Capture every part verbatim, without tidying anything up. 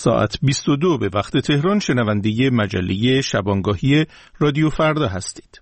ساعت بیست و دو به وقت تهران شنونده مجله شبانگاهی رادیو فردا هستید.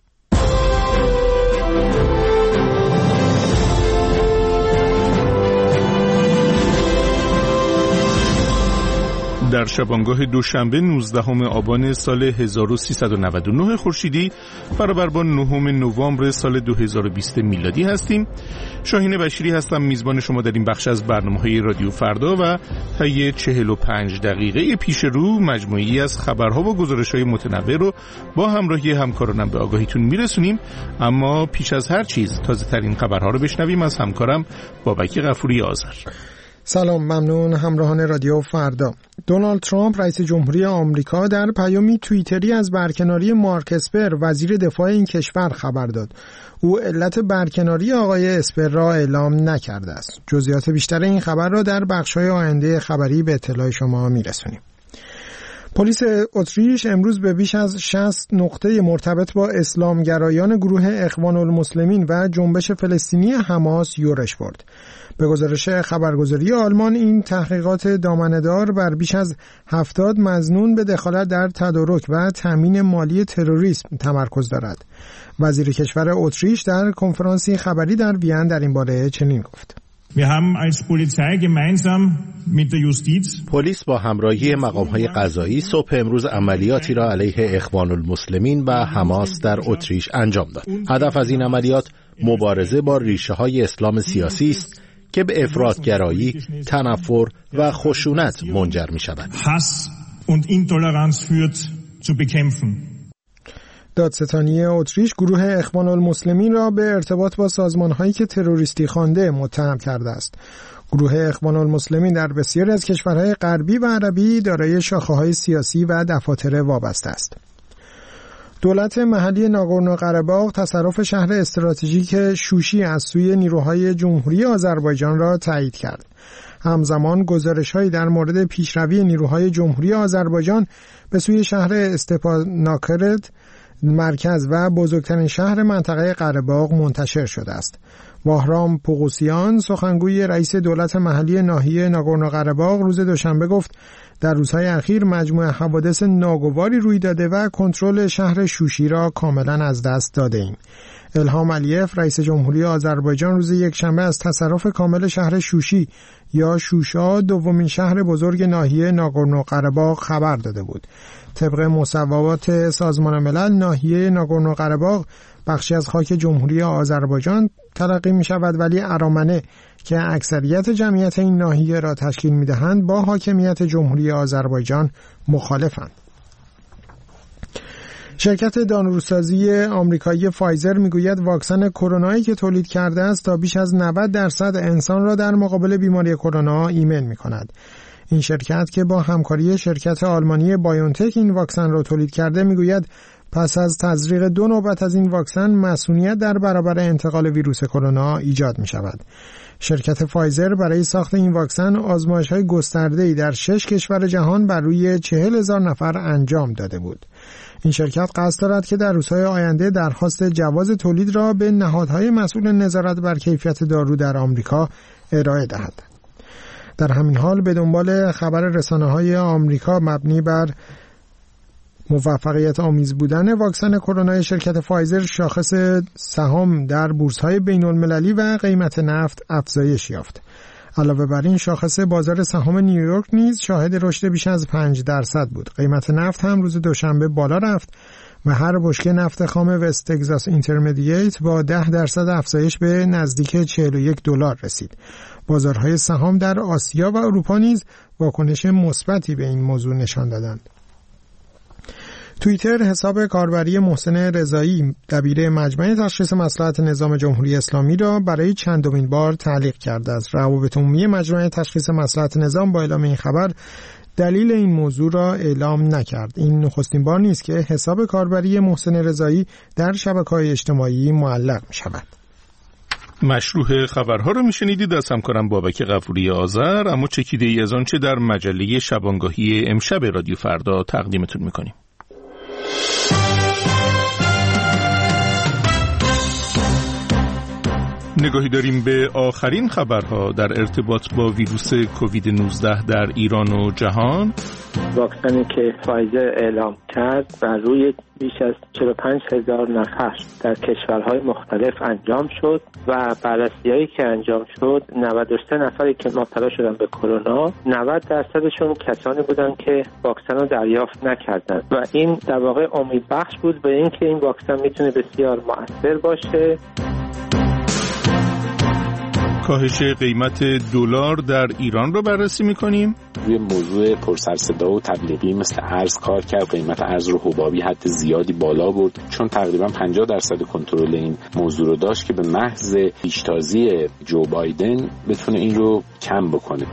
در شبانگاه دوشنبه نوزدهم آبان سال هزار و سیصد و نود و نه خورشیدی برابر با نهم نوامبر سال دو هزار و بیست میلادی هستیم. شاهین بشیری هستم، میزبان شما در این بخش از برنامه‌های رادیو فردا و طی چهل و پنج دقیقه پیش رو مجموعی از خبرها و گزارش‌های متنوع رو با همراهی همکارانم به آگاهیتون میرسونیم. اما پیش از هر چیز تازه‌ترین خبرها رو بشنویم از همکارم بابک غفوری آذر. سلام، ممنون همراهان رادیو فردا. دونالد ترامپ رئیس جمهوری آمریکا در پیامی توییتری از برکناری مارک اسپر وزیر دفاع این کشور خبر داد. او علت برکناری آقای اسپر را اعلام نکرده است. جزئیات بیشتر این خبر را در بخش‌های آینده خبری به اطلاع شما میرسونیم. پلیس اتریش امروز به بیش از شصت نقطه مرتبط با اسلامگرایان گروه اخوان المسلمین و جنبش فلسطینی حماس یورش برد. به گزارش خبرگزاری آلمان این تحقیقات دامنه‌دار بر بیش از هفتاد مظنون به دخالت در تدارک و تامین مالی تروریسم تمرکز دارد. وزیر کشور اتریش در کنفرانسی خبری در وین در این باره چنین گفت: Wir haben als Polizei gemeinsam mit der Justiz پلیس با همراهی مقام‌های قضایی صبح امروز عملیاتی را علیه اخوان المسلمین و حماس در اتریش انجام داد. هدف از این عملیات مبارزه با ریشه‌های اسلام سیاسی است که به افراطگرایی، تنفر و خشونت منجر می‌شود. Hass und Intoleranz führt zu bekämpfen. دادستانی اتریش گروه اخوان المسلمین را به ارتباط با سازمان‌هایی که تروریستی خوانده متهم کرده است. گروه اخوان المسلمین در بسیاری از کشورهای غربی و عربی دارای شاخه‌های سیاسی و دفاتر وابسته است. دولت محلی ناگورنو قره‌باغ تصرف شهر استراتژیک شوشی از سوی نیروهای جمهوری آذربایجان را تایید کرد. همزمان گزارش‌هایی در مورد پیشروی نیروهای جمهوری آذربایجان به سوی شهر استپاناکرت، مرکز و بزرگترین شهر منطقه قره‌باغ منتشر شده است. واهرام پوغوسیان سخنگوی رئیس دولت محلی ناحیه ناگورنو قره‌باغ روز دوشنبه گفت در روزهای اخیر مجموعه حوادث ناگواری روی داده و کنترل شهر شوشی را کاملا از دست داده ایم. الهام علیف رئیس جمهوری آذربایجان روز یکشنبه از تصرف کامل شهر شوشی یا شوشا دومین شهر بزرگ ناحیه ناگورنو قره‌باغ خبر داده بود. طبق مصوبات سازمان ملل ناحیه ناگورنو قره‌باغ بخشی از خاک جمهوری آذربایجان تلقی می شود، ولی ارامنه که اکثریت جمعیت این ناحیه را تشکیل می دهند با حاکمیت جمهوری آذربایجان مخالفند. شرکت داروسازی آمریکایی فایزر میگوید واکسن کرونایی که تولید کرده است تا بیش از نود درصد انسان را در مقابل بیماری کرونا ایمن می کند. این شرکت که با همکاری شرکت آلمانی بایونتک این واکسن را تولید کرده میگوید پس از تزریق دو نوبت از این واکسن مسئولیت در برابر انتقال ویروس کرونا ایجاد می شود. شرکت فایزر برای ساخت این واکسن آزمایش‌های گسترده‌ای در شش کشور جهان بر روی چهل هزار نفر انجام داده بود. این شرکت قصد دارد که در روزهای آینده درخواست جواز تولید را به نهادهای مسئول نظارت بر کیفیت دارو در آمریکا ارائه دهد. در همین حال به دنبال خبر رسانه‌های آمریکا مبنی بر موفقیت آمیز بودن واکسن کرونای شرکت فایزر، شاخص سهام در بورس‌های بین‌المللی و قیمت نفت افزایش یافت. علاوه بر این شاخص بازار سهام نیویورک نیز شاهد رشد بیش از پنج درصد بود. قیمت نفت هم روز دوشنبه بالا رفت و هر بشکه نفت خام وست تگزاس اینترمدییت با ده درصد افزایش به نزدیک چهل و یک دلار رسید. بازارهای سهام در آسیا و اروپا نیز واکنش مثبتی به این موضوع نشان دادند. توییتر حساب کاربری محسن رضایی دبیر مجمع تشخیص مصلحت نظام جمهوری اسلامی را برای چندمین بار تعلیق کرده است. روابط عمومی مجمع تشخیص مصلحت نظام با اعلام این خبر دلیل این موضوع را اعلام نکرد. این نخستین بار نیست که حساب کاربری محسن رضایی در شبکه‌های اجتماعی معلق می شود. مشروع خبرها رو میشنیدید از همکارم بابک غفوری آذر، اما چکیده ای از آنچه در مجله شبانگاهی امشب رادیو فردا تقدیمتون میکنیم. نگاهی داریم به آخرین خبرها در ارتباط با ویروس کووید نوزده در ایران و جهان. واکسنی که فایزر اعلام کرد و روی بیش از چهل و پنج هزار نفر در کشورهای مختلف انجام شد و بررسی‌هایی که انجام شد نود و سه نفری که مبتلا شدن به کرونا، نود درصدشون کسانی بودن که واکسن رو دریافت نکردند و این در واقع امیدبخش بود به اینکه این واکسن میتونه بسیار مؤثر باشه. کاهش قیمت دلار در ایران رو بررسی می‌کنیم. روی موضوع پرسر صدا و تبلیغی مثل ارز کار کرد، قیمت ارز رو حبابی حد زیادی بالا برد، چون تقریبا پنجاه درصد کنترل این موضوع رو داشت که به محض پیشتازی جو بایدن بتونه این رو کم بکنه.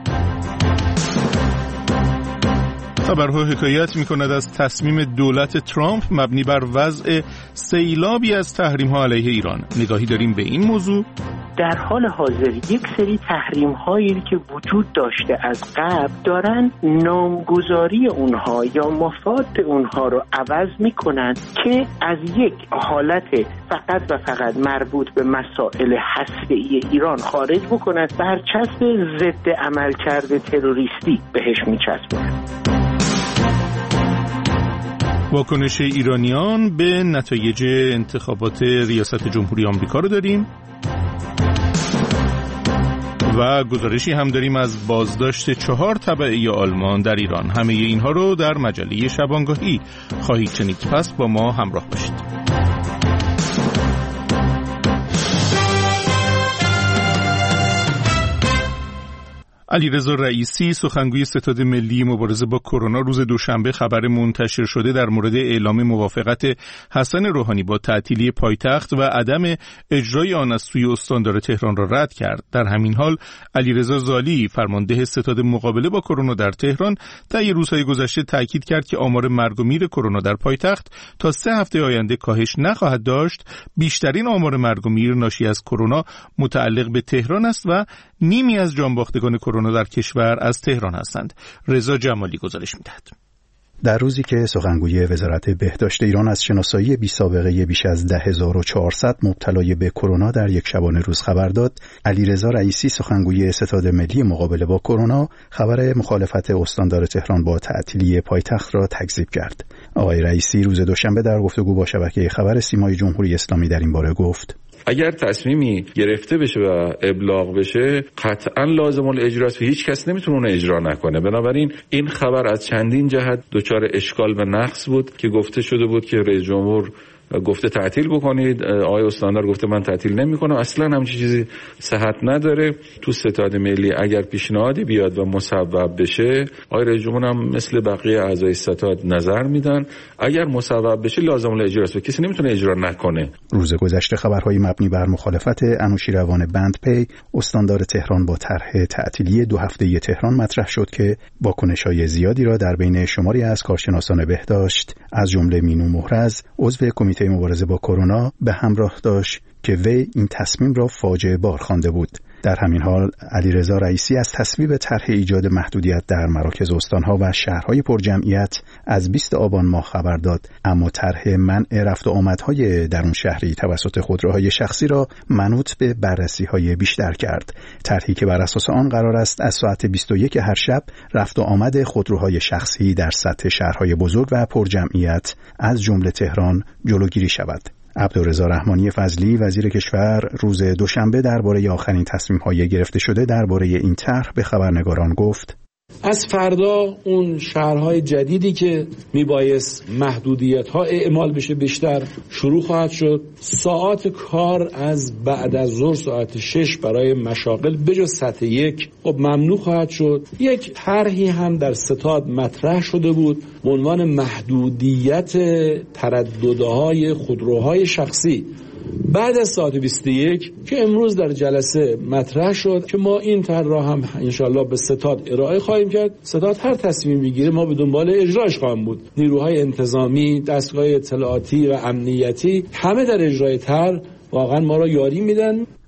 خبرها حکایت می‌کند از تصمیم دولت ترامپ مبنی بر وضع سیلابی از تحریم‌ها علیه ایران. نگاهی داریم به این موضوع. در حال حاضر یک سری تحریم هایی که وجود داشته از قبل دارن نامگذاری اونها یا مفاد اونها رو عوض میکنن که از یک حالت فقط و فقط مربوط به مسائل هسته‌ای ایران خارج بکنن، برچسب ضد عملکرد تروریستی بهش میچسبونن. واکنش ایرانیان به نتایج انتخابات ریاست جمهوری آمریکا رو داریم و گزارشی هم داریم از بازداشت چهار تبعه آلمان در ایران. همه اینها رو در مجله شبانگاهی خواهید شنید، پس با ما همراه باشید. علیرضا رئیسی سخنگوی ستاد ملی مبارزه با کرونا روز دوشنبه خبر منتشر شده در مورد اعلام موافقت حسن روحانی با تعطیلی پایتخت و عدم اجرای آن از سوی استاندار تهران را رد کرد. در همین حال علیرضا زالی فرمانده ستاد مقابله با کرونا در تهران طی روزهای گذشته تاکید کرد که آمار مرگ و میر کرونا در پایتخت تا سه هفته آینده کاهش نخواهد داشت. بیشترین آمار مرگ و میر ناشی از کرونا متعلق به تهران است و نیمی از جانباختگان کرونا در کشور از تهران هستند. رضا جمالی گزارش می‌دهد. در روزی که سخنگوی وزارت بهداشت ایران از شناسایی بی سابقه بیش از ده هزار و چهارصد مبتلای به کرونا در یک شبانه روز خبر داد، علیرضا رئیسی سخنگوی ستاد ملی مقابله با کرونا خبر مخالفت استاندار تهران با تعطیلی پایتخت را تکذیب کرد. آقای رئیسی روز دوشنبه در گفتگو با شبکه خبر سیمای جمهوری اسلامی در این باره گفت: اگر تصمیمی گرفته بشه و ابلاغ بشه قطعا لازم الاجرا است و هیچ کس نمیتونه اون اجرا نکنه. بنابراین این خبر از چندین جهت دچار اشکال و نقص بود که گفته شده بود که رئیس جمهور گفته تعطیل بکنید، آقای استاندار گفته من تعطیل نمی‌کنم. اصلا همچین چیزی صحت نداره. تو ستاد ملی اگر پیشنهادی بیاد و مصوب بشه، آقای رئیس جمهور هم مثل بقیه اعضای ستاد نظر میدن. اگر مصوب بشه لازم الاجرا است و کسی نمیتونه اجرا نکنه. روز گذشته خبرهای مبنی بر مخالفت انوشیروان بندپی استاندار تهران با طرح تعطیلی دو هفته‌ای تهران مطرح شد که واکنش‌های زیادی را در بین شماری از کارشناسان بهداشت از جمله مینو مهرز عضو کمیته مبارزه با کرونا به همراه داشت که وی این تصمیم را فاجعه بار خوانده بود. در همین حال علیرضا رئیسی از تصویب طرح ایجاد محدودیت در مراکز استانها و شهرهای پرجمعیت از بیست آبان ماه خبر داد، اما طرح منع رفت و آمدهای درون شهری توسط خودروهای شخصی را منوط به بررسی‌های بیشتر کرد. طرحی که بر اساس آن قرار است از ساعت بیست و یک هر شب رفت و آمد خودروهای شخصی در سطح شهرهای بزرگ و پرجمعیت از جمله تهران جلوگیری شود. عبدالرضا رحمانی فضلی وزیر کشور روز دوشنبه درباره آخرین تصمیم‌های گرفته شده درباره این طرح به خبرنگاران گفت: از فردا اون شهرهای جدیدی که میبایست محدودیت‌ها اعمال بشه بیشتر شروع خواهد شد. ساعات کار از بعد از ظهر ساعت شش برای مشاغل بجز سطح یک خب ممنوع خواهد شد. یک طرحی هم در ستاد مطرح شده بود به عنوان محدودیت ترددهای خودروهای شخصی بعد از ساعت بیست و یک که امروز در جلسه مطرح شد که ما این طرح را هم انشالله به ستاد ارائه خواهیم کرد. ستاد هر تصمیم بگیره ما به دنبال اجراش خواهیم بود. نیروهای انتظامی، دستگاه اطلاعاتی و امنیتی همه در اجرای طرح واقعا ما را یاری میدن.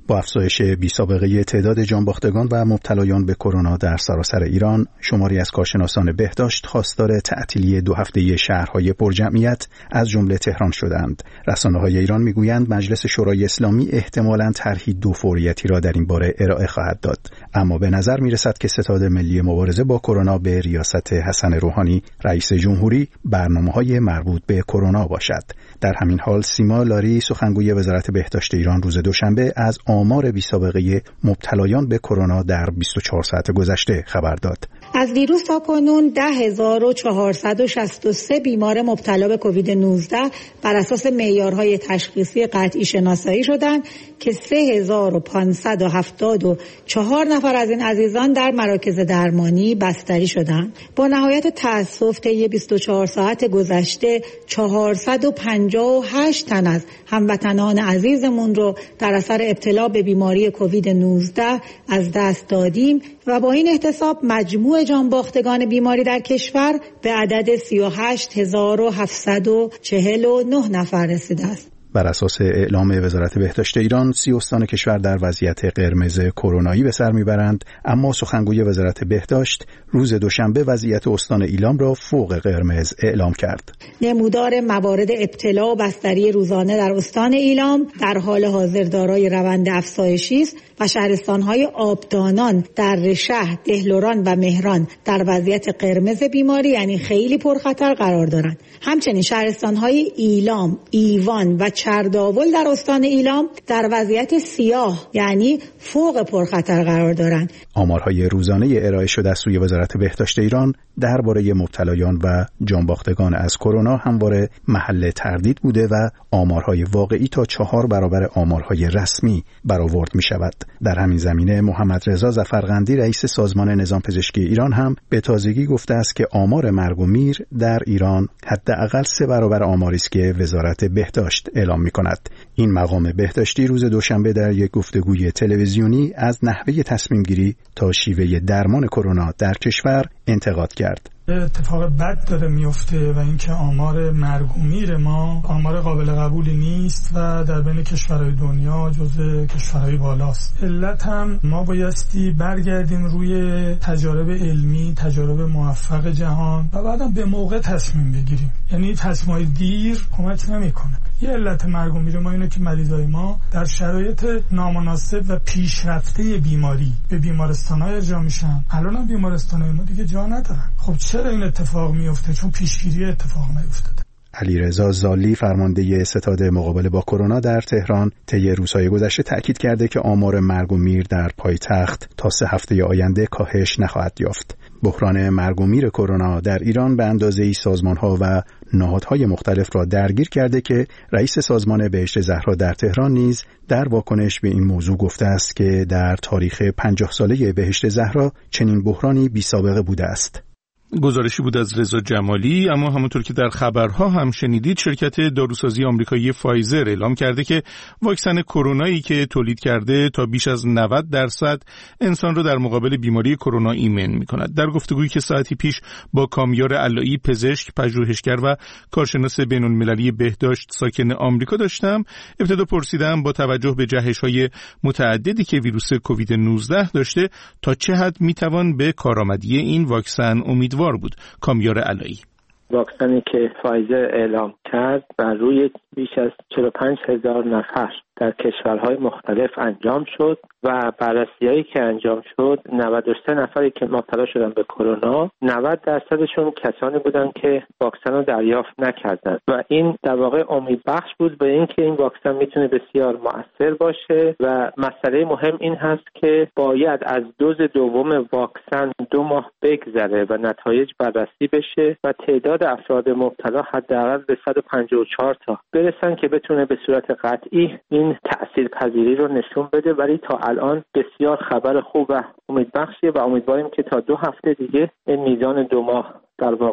با افزایش بی‌سابقه تعداد جانباختگان و مبتلایان به کرونا در سراسر ایران، شماری از کارشناسان بهداشت خواستار تعطیلی دو هفته‌ای شهرهای پرجمعیت از جمله تهران شدند. رسانه‌های ایران میگویند مجلس شورای اسلامی احتمالاً طرحی دو فوریتی را در این باره ارائه خواهد داد، اما به نظر میرسد که ستاد ملی مبارزه با کرونا به ریاست حسن روحانی رئیس جمهوری برنامه‌های مربوط به کرونا باشد. در همین حال سیما لاری سخنگوی وزارت بهداشت ایران روز دوشنبه از آمار بی‌سابقه مبتلایان به کرونا در بیست و چهار ساعت گذشته خبر داد. از دیروز تا کنون ده هزار و چهارصد و شصت و سه بیمار مبتلا به کووید نوزده بر اساس معیارهای تشخیصی قطعی شناسایی شدند که سه هزار و پانصد و هفتاد و چهار نفر از این عزیزان در مراکز درمانی بستری شدند. با نهایت تأسف طی بیست و چهار ساعت گذشته چهارصد و پنجاه و هشت تن از هموطنان عزیزمون رو در اثر ابتلا به بیماری کووید نوزده از دست دادیم و با این احتساب مجموع جانباختگان بیماری در کشور به عدد سی و هشت هزار و هفتصد و چهل و نه نفر رسیده است. بر اساس اعلام وزارت بهداشت ایران، سی استان کشور در وضعیت قرمز کرونایی به سر میبرند، اما سخنگوی وزارت بهداشت روز دوشنبه وضعیت استان ایلام را فوق قرمز اعلام کرد. نمودار موارد ابتلا و بستری روزانه در استان ایلام در حال حاضر دارای روند افزایشی است و شهرستان‌های آبدانان در رشح، دهلوران و مهران در وضعیت قرمز بیماری یعنی خیلی پرخطر قرار دارند. همچنین شهرستان‌های ایلام، ایوان و چرداول در استان ایلام در وضعیت سیاه یعنی فوق پرخطر قرار دارند. آمارهای روزانه ارائه شده از سوی وزارت بهداشت ایران درباره مبتلایان و جانباختگان از کرونا همواره محل تردید بوده و آمارهای واقعی تا چهار برابر آمارهای رسمی برآورد می شود. در همین زمینه محمد رضا ظفرقندی رئیس سازمان نظام پزشکی ایران هم به تازگی گفته است که آمار مرگ و میر در ایران حداقل سه برابر آماری است که وزارت بهداشت اعلام می کند. این مقام بهداشتی روز دوشنبه در یک گفتگوی تلویزیونی از نحوه تصمیم گیری تا شیوه درمان کرونا در کشور انتقاد کرد. اتفاق بد داره میفته و اینکه آمار مرگ و میر ما آمار قابل قبولی نیست و در بین کشورهای دنیا جزو کشورهای بالاست. علت هم ما بایستی برگردیم روی تجارب علمی، تجارب موفق جهان و بعدم به موقع تصمیم بگیریم. یعنی تصمیم دیر کمک نمیکنه. یه علت مرگ و میر ما اینه که مریضای ما در شرایط نامناسب و پیشرفته بیماری به بیمارستان‌ها ارجاع میشن. الان هم بیمارستان‌های ما دیگه جا ندارن. خب چرا این اتفاق میفته؟ چون پیشگیری اتفاق نیفتاده. علیرضا زالی فرمانده ستاد مقابله با کرونا در تهران طی روزهای گذشته تاکید کرده که آمار مرگ و میر در پایتخت تا سه هفته آینده کاهش نخواهد یافت. بحران مرگ و میر کرونا در ایران به اندازه‌ای سازمان‌ها و نهادهای مختلف را درگیر کرده که رئیس سازمان بهشت زهرا در تهران نیز در واکنش به این موضوع گفته است که در تاریخ پنجاه ساله بهشت زهرا چنین بحرانی بی‌سابقه بوده است. گزارشی بود از رضا جمالی. اما همونطور که در خبرها هم شنیدید، شرکت داروسازی آمریکایی فایزر اعلام کرده که واکسن کرونایی که تولید کرده تا بیش از نود درصد انسان را در مقابل بیماری کرونا ایمن می‌کند. در گفتگویی که ساعتی پیش با کامیار علایی، پزشک، پژوهشگر و کارشناس بین‌المللی بهداشت ساکن آمریکا داشتم، ابتدا پرسیدم با توجه به جهش‌های متعددی که ویروس کووید نوزده داشته تا چه حد می‌توان به کارآمدی این واکسن امید وار بود. کامیار علایی: واکسنی که فایزر اعلام کرد بر روی بیش از چهل و پنج هزار نفر در کشورهای مختلف انجام شد و بررسی‌هایی که انجام شد نود و سه نفری که مبتلا شدن به کرونا، نود درصدشون کسانی بودند که واکسن رو دریافت نکردند و این در واقع امیدبخش بود به اینکه این واکسن میتونه بسیار مؤثر باشه. و مسئله مهم این هست که باید از دوز دوم واکسن دو ماه بگذره و نتایج بررسی بشه و تعداد افراد مبتلا حداقل به صد و پنجاه و چهار تا برسن که بتونه به صورت قطعی این تأثیرپذیری رو نشون بده. ولی تا الان بسیار خبر خوب و امیدبخشیه و امیدواریم که تا دو هفته دیگه این میزان دو ماه در واقع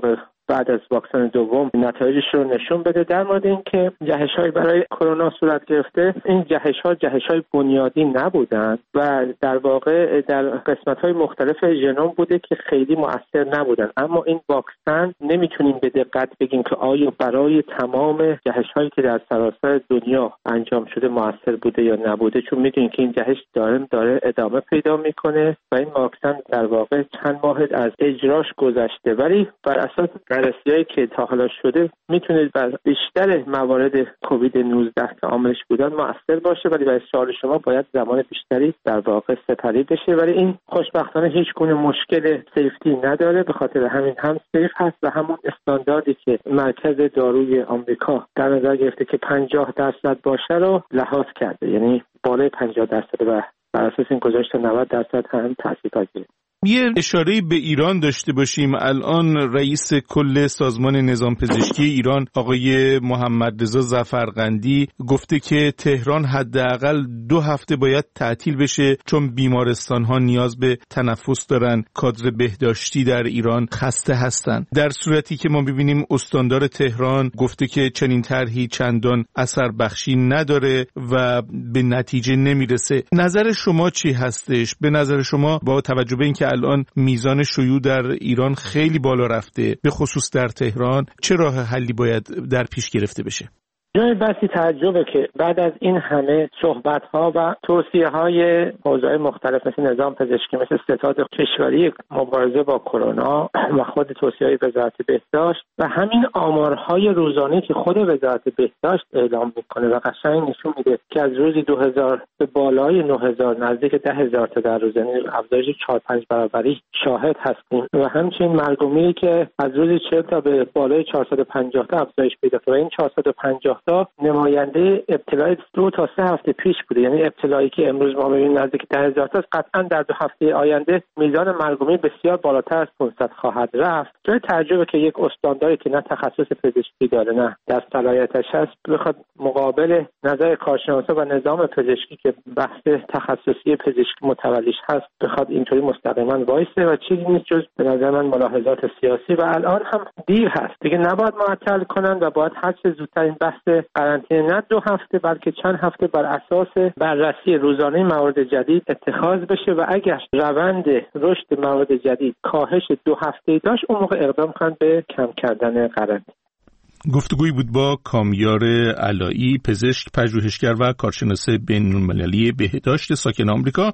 بعد از واکسن دوم نتایجش رو نشون بده. در مورد اینکه جهش‌های برای کرونا صورت گرفته، این جهش‌ها جهش‌های بنیادی نبودند و در واقع در قسمت‌های مختلف ژنوم بوده که خیلی مؤثر نبودن. اما این واکسن نمیتونیم به دقت بگیم که آیا برای تمام جهش‌هایی که در سراسر دنیا انجام شده مؤثر بوده یا نبوده، چون میدونیم که این جهش دارم داره ادامه پیدا میکنه و این واکسن در واقع چند ماه از اجراش گذشته، ولی بر اساس بررسی‌هایی که تا حالا شده میتونه بر بیشتر موارد کووید نوزده که عاملش بودن مؤثر باشه، ولی برای سوال شما باید زمان بیشتری در واقع سپری بشه. ولی این خوشبختانه هیچ گونه مشکل سیفتی نداره، به خاطر همین هم سیف هست و همون استانداردی که مرکز داروی آمریکا در نظر گرفته که پنجاه درصد باشه رو لحاظ کرده، یعنی بالای پنجاه درصد و بر اساس این گذاشت تا نود درصد هم تاثیر. یه اشاره به ایران داشته باشیم. الان رئیس کل سازمان نظام پزشکی ایران آقای محمد رضا ظفرقندی گفته که تهران حداقل دو هفته باید تعطیل بشه چون بیمارستان‌ها نیاز به تنفس دارن، کادر بهداشتی در ایران خسته هستن. در صورتی که ما ببینیم استاندار تهران گفته که چنین طرحی چندان اثر بخشی نداره و به نتیجه نمیرسه. نظر شما چی هستش؟ به نظر شما با توجه به اینکه الان میزان شیوع در ایران خیلی بالا رفته، به خصوص در تهران، چه راه حلی باید در پیش گرفته بشه؟ جای بسی تعجبه که بعد از این همه صحبت‌ها و توصیه‌های حوزه‌های مختلف مثل نظام پزشکی، مثل ستاد کشوری مبارزه با کرونا و خود توصیه‌های وزارت بهداشت و همین آمارهای روزانه‌ای که خود وزارت بهداشت اعلام می‌کنه و قشنگ نشون میده که از روزی دو هزار به بالای نه هزار، نزدیک ده هزار تا در روز، یعنی افزایش چهار پنج برابری شاهد هستیم و همچنین مرگ و میری که از روزی چهل تا به بالای چهارصد و پنجاه تا افزایش پیدا کرده. این چهارصد و پنجاه تا نماینده ابتلای دو تا سه هفته پیش بوده، یعنی ابتلایی که امروز ما می‌بینیم نزدیک ده هزار تا، قطعا در دو هفته آینده میزان مرگ و میر بسیار بالاتر از پانصد خواهد رفت. جای تعجبه که یک استانداری که نه تخصص پزشکی داره نه در صلاحیتش هست بخواد مقابل نظر کارشناسا و نظام پزشکی که بحث تخصصی پزشکی متولیش هست بخواد اینطوری مستقیما وایسه و چیزی نیست جز به نظر من ملاحظات سیاسی و الان هم دیر هست دیگه. نباید معطل کنن و باید هر چه زودتر این بحث قرنطینه نه دو هفته بلکه چند هفته بر اساس بررسی روزانه موارد جدید اتخاذ بشه و اگر روند رشد موارد جدید کاهش دو هفته‌ای داشت اون موقع اقدام کنند به کم کردن قرنطینه. گفتگویی بود با کامیار علایی، پزشک، پژوهشگر و کارشناس بین‌المللی بهداشت ساکن آمریکا.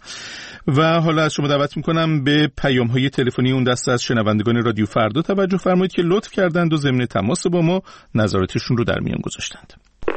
و حالا از شما دعوت میکنم به پیام‌های تلفنی اون دسته از شنوندگان رادیو فردا توجه فرمایید که لطف کردند و ضمن تماس با ما نظراتشون رو در میان گذاشتند.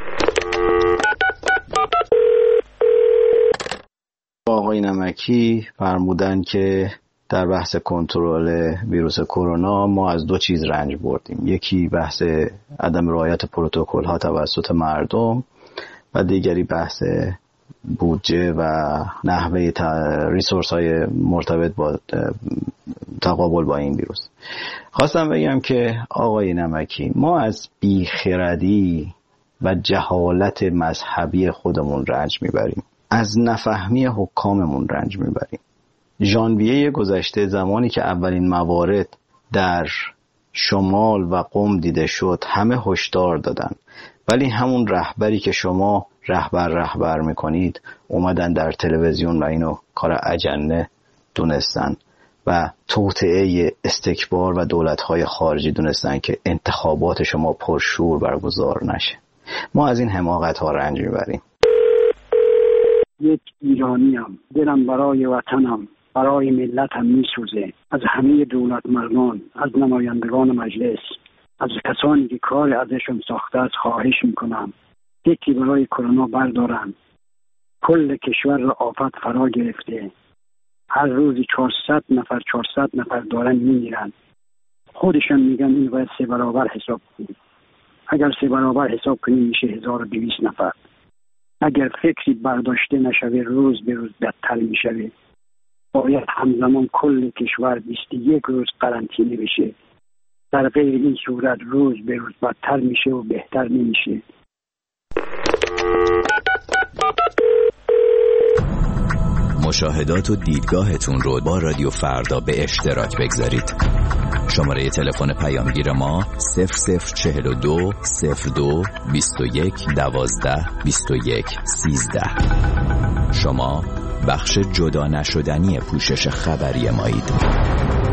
آقای نمکی فرمودن که در بحث کنترل ویروس کرونا ما از دو چیز رنج بردیم، یکی بحث عدم رعایت پروتکل ها توسط مردم و دیگری بحث بودجه و نحوه ریسورس های مرتبط با تقابل با این ویروس. خواستم بگم که آقای نمکی ما از بیخردی و جهالت مذهبی خودمون رنج میبریم، از نفهمی حکاممون رنج میبریم. ژانویه گذشته زمانی که اولین موارد در شمال و قم دیده شد همه هشدار دادن، ولی همون رهبری که شما رهبر رهبر میکنید اومدن در تلویزیون و اینو کار اجنه دونستن و توطئه استکبار و دولت‌های خارجی دونستن که انتخابات شما پرشور برگزار نشه. ما از این حماقت‌ها رنج میبریم. یک ایرانیم، دلم برای وطنم، برای ملتم میسوزه. از همه دولت مردان، از نمایندگان مجلس، از کسانی که کار ازشون ساخته است خواهش میکنم یکی برای کرونا بردارن. کل کشور را آفت فرا گرفته، هر روزی چهارصد نفر چهارصد نفر دارن میمیرن. خودشان میگن این باید سه برابر حساب کنیم. اگر سه برابر حساب کنیم میشه هزار و دویست نفر. اگر فکری برداشته نشوه روز به روز بدتر میشوه. باید همزمان کل کشور بیست و یک روز قرنطینه بشه. در غیر این صورت روز به روز بدتر میشه و بهتر نمیشه. مشاهدات و دیدگاهتون رو با رادیو فردا به اشتراک بگذارید. شماره تلفن پیامگیر ما صفر صفر چهل و دو صفر دو بیست و یک دوازده بیست و یک سیزده. شما بخش جدا نشدنی پوشش خبری مایید.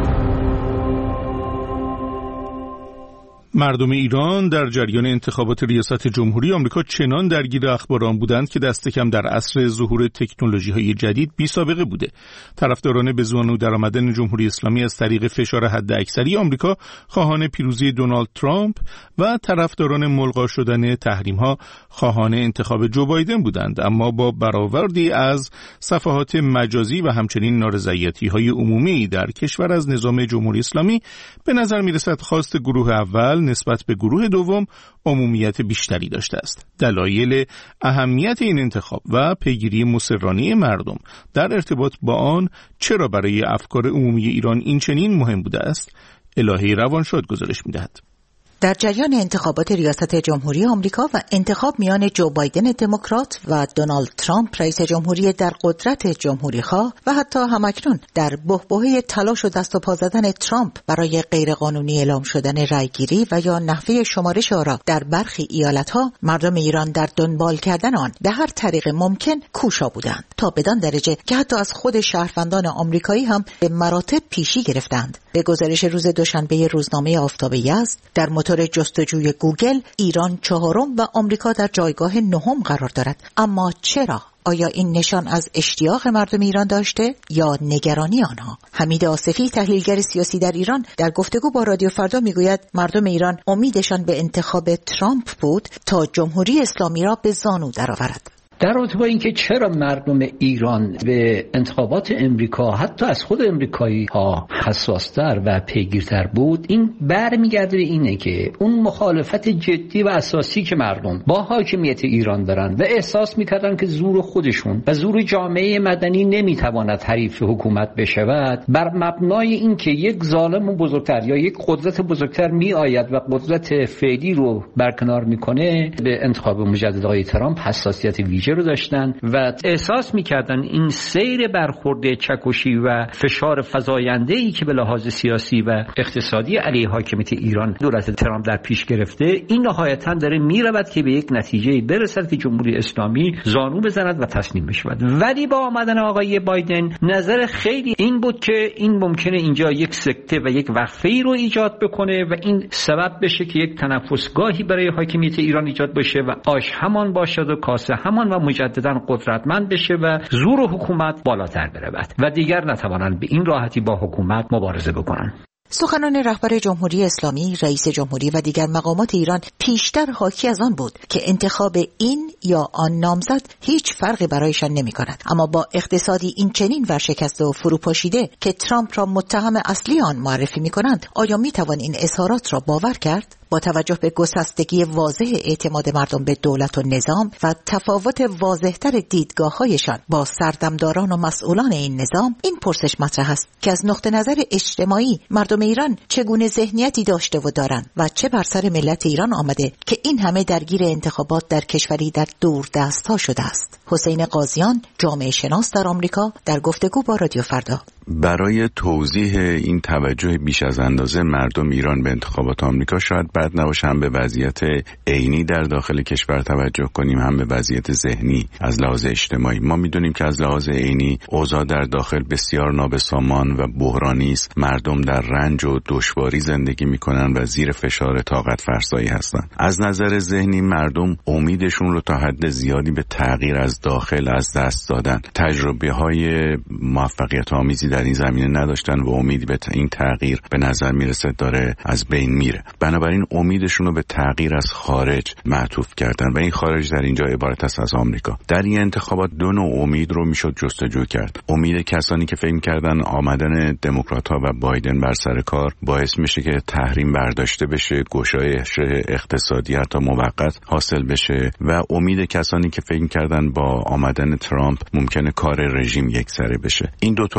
مردم ایران در جریان انتخابات ریاست جمهوری آمریکا چنان درگیر اخبار آن بودند که دست کم در عصر ظهور تکنولوژی‌های جدید بی سابقه بوده. طرفداران به زانو درآمدن جمهوری اسلامی از طریق فشار حداکثری آمریکا خواهان پیروزی دونالد ترامپ و طرفداران ملغا شدن تحریم‌ها خواهان انتخاب جو بایدن بودند، اما با برآوردی از صفحات مجازی و همچنین نارضایتی‌های عمومی در کشور از نظام جمهوری اسلامی به نظر می‌رسد خواست گروه اول نسبت به گروه دوم عمومیت بیشتری داشته است. دلایل اهمیت این انتخاب و پیگیری مصرانه مردم در ارتباط با آن چرا برای افکار عمومی ایران این چنین مهم بوده است، الهه روانشاد گزارش می‌دهد. در جریان انتخابات ریاست جمهوری آمریکا و انتخاب میان جو بایدن دموکرات و دونالد ترامپ رئیس جمهوری در قدرت جمهوری‌خواه و حتی همکنون در بحبوحه تلاش و دست و پا زدن ترامپ برای غیرقانونی اعلام شدن رأیگیری و یا نحوه شمارش آرا در برخی ایالت‌ها، مردم ایران در دنبال کردن آن به هر طریق ممکن کوشا بودند، تا بدان درجه که حتی از خود شهروندان آمریکایی هم به مراتب پیشی گرفتند. به گزارش روز دوشنبه روزنامه آفتاب یزد، در موتور جستجوی گوگل ایران چهارم و آمریکا در جایگاه نهم قرار دارد. اما چرا؟ آیا این نشان از اشتیاق مردم ایران داشته یا نگرانی آنها؟ حمید آصفی، تحلیلگر سیاسی در ایران، در گفتگو با رادیو فردا میگوید مردم ایران امیدشان به انتخاب ترامپ بود تا جمهوری اسلامی را به زانو درآورد. در رابطه با اینکه چرا مردم ایران به انتخابات امریکا حتی از خود امریکایی ها حساستر و پیگیرتر بود، این برمیگرده به اینه که اون مخالفت جدی و اساسی که مردم با حاکمیت ایران دارن و احساس میکردن که زور خودشون و زور جامعه مدنی نمیتواند حریف حکومت بشود، بر مبنای اینکه یک ظالم بزرگتر یا یک قدرت بزرگتر میآید و قدرت فعلی رو برکنار میکنه، به انتخاب مجدد آقای ترامپ حساسیت ویژه رو داشتن و احساس میکردن این سیر برخورد چکشی و فشار فزاینده‌ای که به لحاظ سیاسی و اقتصادی علیه حاکمیت ایران دولت ترامپ در پیش گرفته، این نهایتاً داره میرود که به یک نتیجه برسد که جمهوری اسلامی زانو بزند و تسلیم بشود. ولی با آمدن آقای بایدن نظر خیلی این بود که این ممکنه اینجا یک سکته و یک وقفه‌ای رو ایجاد بکنه و این سبب بشه که یک تنفسگاهی برای حاکمیت ایران ایجاد بشه و آش همان باشد و کاسه همان و مجددا قدرتمند بشه و زور حکومت بالاتر برود و دیگر نتوانند به این راحتی با حکومت مبارزه بکنند. سخنان رهبر جمهوری اسلامی، رئیس جمهوری و دیگر مقامات ایران پیشتر حاکی از آن بود که انتخاب این یا آن نامزد هیچ فرقی برایشان نمی کند. اما با اقتصادی این چنین ورشکسته و فروپاشیده که ترامپ را متهم اصلی آن معرفی می کنند، آیا می توان این اظهارات را باور کرد؟ با توجه به گسستگی واضح اعتماد مردم به دولت و نظام و تفاوت واضحتر دیدگاه‌هایشان با سردمداران و مسئولان این نظام، این پرسش مطرح است که از نقطه نظر اجتماعی مردم ایران چگونه ذهنیتی داشته و دارند و چه بر سر ملت ایران آمده که این همه درگیر انتخابات در کشوری در دور دست‌ها شده است. حسین قاضیان، جامعه شناس در آمریکا، در گفتگو با رادیو فردا. برای توضیح این توجه بیش از اندازه مردم ایران به انتخابات آمریکا شاید بد نباشه هم به وضعیت عینی در داخل کشور توجه کنیم، هم به وضعیت ذهنی از لحاظ اجتماعی. ما میدونیم که از لحاظ عینی اوضاع در داخل بسیار نابسامان و بحرانی است. مردم در رنج و دشواری زندگی میکنن و زیر فشار طاقت فرسایی هستن. از نظر ذهنی مردم امیدشون رو تا حد زیادی به تغییر از داخل از دست دادن. تجربه های موفقیت آمیزی در این زمینه نداشتن و امیدی به این تغییر به نظر میرسه داره از بین میره. بنابراین امیدشون رو به تغییر از خارج معطوف کردن و این خارج در اینجا عبارت است از آمریکا. در این انتخابات دو نوع امید رو میشد جستجو کرد. امید کسانی که فکر کردن آمدن دموکرات‌ها و بایدن بر سر کار باعث میشه که تحریم برداشته بشه، گشایش اقتصادی حتی موقت حاصل بشه، و امید کسانی که فکر کردن با آمدن ترامپ ممکنه کار رژیم یکسره بشه. این دو تا امید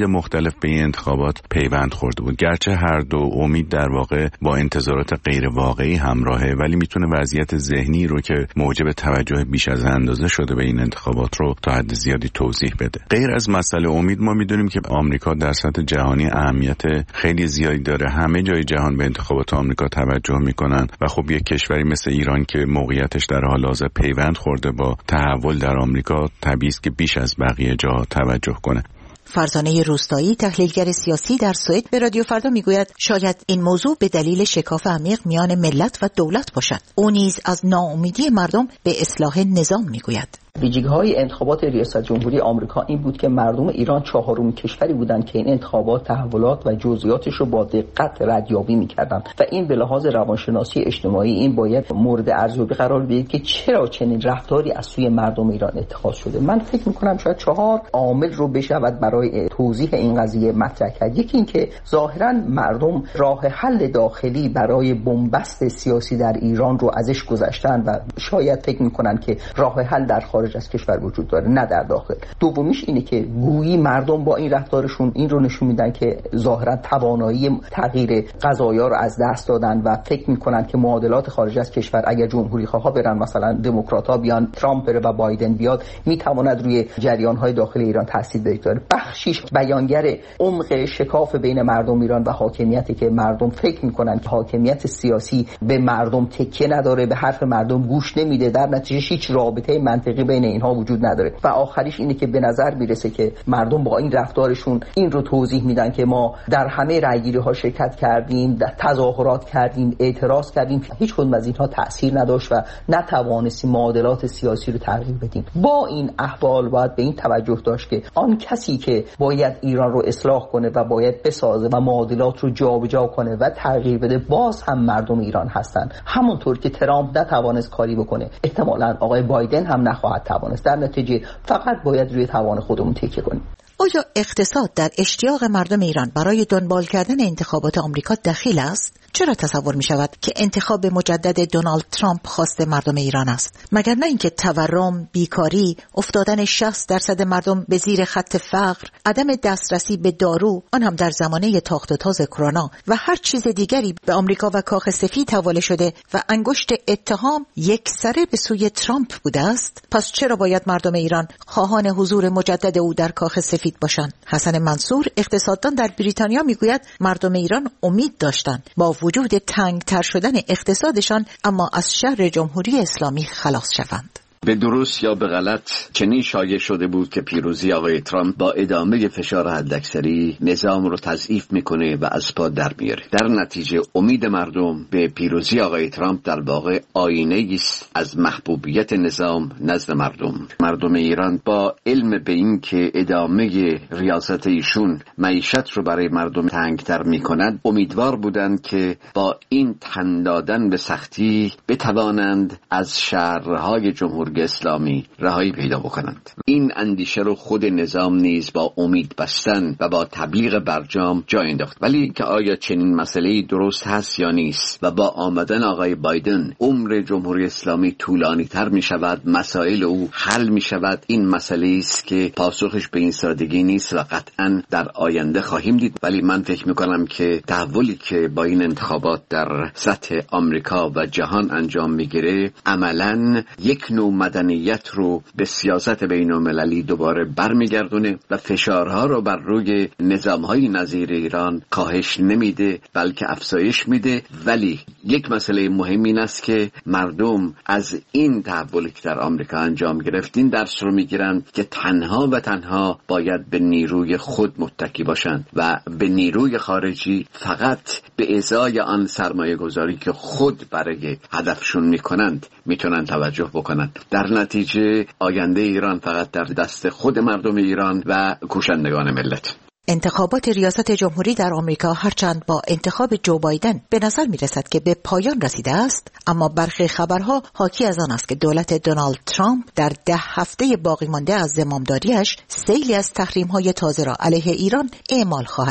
مختلف به این انتخابات پیوند خورده بود. گرچه هر دو امید در واقع با انتظارات غیر واقعی همراهه، ولی میتونه وضعیت ذهنی رو که موجب توجه بیش از اندازه شده به این انتخابات رو تا حد زیادی توضیح بده. غیر از مسئله امید، ما میدونیم که آمریکا در سطح جهانی اهمیت خیلی زیادی داره. همه جای جهان به انتخابات آمریکا توجه میکنن و خب یک کشوری مثل ایران که موقعیتش در حال حاضر پیوند خورده با تحول در آمریکا، طبیعی است که بیش از بقیه جاها توجه کنه. فرزانه روستایی، تحلیلگر سیاسی در سوئد، به رادیو فردا میگوید شاید این موضوع به دلیل شکاف عمیق میان ملت و دولت باشد. او نیز از ناامیدی مردم به اصلاح نظام میگوید. ویژگی‌های انتخابات ریاست جمهوری آمریکا این بود که مردم ایران چهارمین کشوری بودند که این انتخابات تحولات و جزئیاتش رو با دقت ردیابی می‌کردند و این به لحاظ روانشناسی اجتماعی این باید مورد ارزیابی قرار بگیرد که چرا چنین رفتاری از سوی مردم ایران اتخاذ شده. من فکر می‌کنم شاید چهار عامل رو بشود برای توضیح این قضیه مطرح کرد. یکی این که ظاهراً مردم راه حل داخلی برای بنبست سیاسی در ایران رو ازش گذشتن و شاید فکر می‌کنن که راه حل در خارج از کشور وجود داره، نه در داخل. دومیش اینه که گویی مردم با این رفتارشون این رو نشون میدن که ظاهرا توانایی تغییر قضایا رو از دست دادن و فکر میکنن که معادلات خارج از کشور اگر جمهوری خواها برن، مثلا دموکرات‌ها بیان، ترامپ بره و بایدن بیاد، میتواند روی جریان‌های داخل ایران تاثیر بگذاره. بخشیش بیانگر عمق شکاف بین مردم ایران و حاکمیتی که مردم فکر میکنن که حاکمیت سیاسی به مردم تکیه نداره، به حرف مردم گوش نمیده، در نتیجه هیچ رابطه منطقی بین اینها وجود نداره. و آخریش اینه که به نظر میرسه که مردم با این رفتارشون این رو توضیح میدن که ما در همه رأیگیری ها شرکت کردیم، در تظاهرات کردیم، اعتراض کردیم، هیچ کدوم از اینها تأثیر نداشت و نتوانستیم معادلات سیاسی رو تغییر بدیم. با این احوال باید به این توجه داشت که آن کسی که باید ایران رو اصلاح کنه و باید بسازه و معادلات رو جابجا کنه و تغییر بده، باز هم مردم ایران هستن. همونطور که ترامپ نتوانست کاری بکنه، احتمالاً آقای بایدن هم نخواهد توانست. در نتیجه فقط باید روی توان خودمون تکیه کنیم. آیا اقتصاد در اشتیاق مردم ایران برای دنبال کردن انتخابات آمریکا دخیل است؟ چرا تصور می شود که انتخاب مجدد دونالد ترامپ خواست مردم ایران است؟ مگر نه اینکه تورم، بیکاری، افتادن شصت درصد مردم به زیر خط فقر، عدم دسترسی به دارو، آن هم در زمانه تاخت و تاز کرونا و هر چیز دیگری به آمریکا و کاخ سفید حواله شده و انگشت اتهام یکسره به سوی ترامپ بوده است؟ پس چرا باید مردم ایران خواهان حضور مجدد او در کاخ سفید باشند؟ حسن منصور، اقتصاددان در بریتانیا، میگوید مردم ایران امید داشتند با وجود تنگتر شدن اقتصادشان اما از شر جمهوری اسلامی خلاص شوند. به درست یا به غلط چنین شایع شده بود که پیروزی آقای ترامپ با ادامه فشار حداکثری نظام رو تضعیف میکنه و از پا در میاره. در نتیجه امید مردم به پیروزی آقای ترامپ در واقع آینه است از محبوبیت نظام نزد مردم. مردم ایران با علم به این که ادامه ریاست ایشون معیشت رو برای مردم تنگتر میکند، امیدوار بودند که با این تن دادن به سختی بتوانند از شرهای جمهوری اسلامی رهایی پیدا بکنند. این اندیشه رو خود نظام نیز با امید بستن و با تبلیغ برجام جا انداخت. ولی که آیا چنین مسئله‌ای درست هست یا نیست و با آمدن آقای بایدن عمر جمهوری اسلامی طولانی تر می شود، مسائل او حل می شود، این مسئله است که پاسخش به این سادگی نیست و قطعا در آینده خواهیم دید. ولی من فکر می کنم که تحولی که با این انتخابات در سطح آمریکا و جهان انجام می گیره عملاً یک نوع مدنیت رو به سیاست بین المللی دوباره برمیگردونه و فشارها رو بر روی نظامهای نظیر ایران کاهش نمیده بلکه افزایش میده. ولی یک مسئله مهم این است که مردم از این تحولی که در آمریکا انجام گرفت این درس رو میگیرن که تنها و تنها باید به نیروی خود متکی باشند و به نیروی خارجی فقط به ازای آن سرمایه گذاری که خود برای هدفشون میکنند میتونن توجه بکنند. در نتیجه آینده ایران فقط در دست خود مردم ایران و کوشندگان ملت. انتخابات ریاست جمهوری در آمریکا هرچند با انتخاب جو بایدن به نظر می رسد که به پایان رسیده است، اما برخی خبرها حاکی از آن است که دولت دونالد ترامپ در ده هفته باقی مانده از زمامداریش سیلی از تحریم‌های تازه را علیه ایران اعمال خواهد کرد.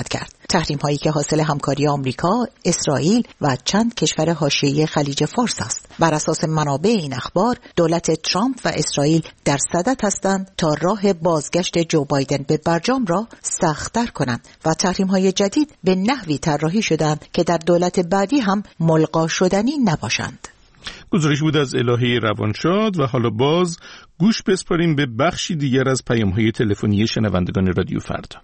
تحریم هایی که حاصل همکاری آمریکا، اسرائیل و چند کشور حاشیه خلیج فارس است. بر اساس منابع این اخبار، دولت ترامپ و اسرائیل در صدد هستند تا راه بازگشت جو بایدن به برجام را سخت‌تر کنند و تحریم های جدید به نحوی طراحی شدند که در دولت بعدی هم ملغا شدنی نباشند. گزارش بود از الهه روانشاد و حالا باز گوش بسپاریم به بخشی دیگر از پیام‌های تلفنی شنوندگان رادیو فردا.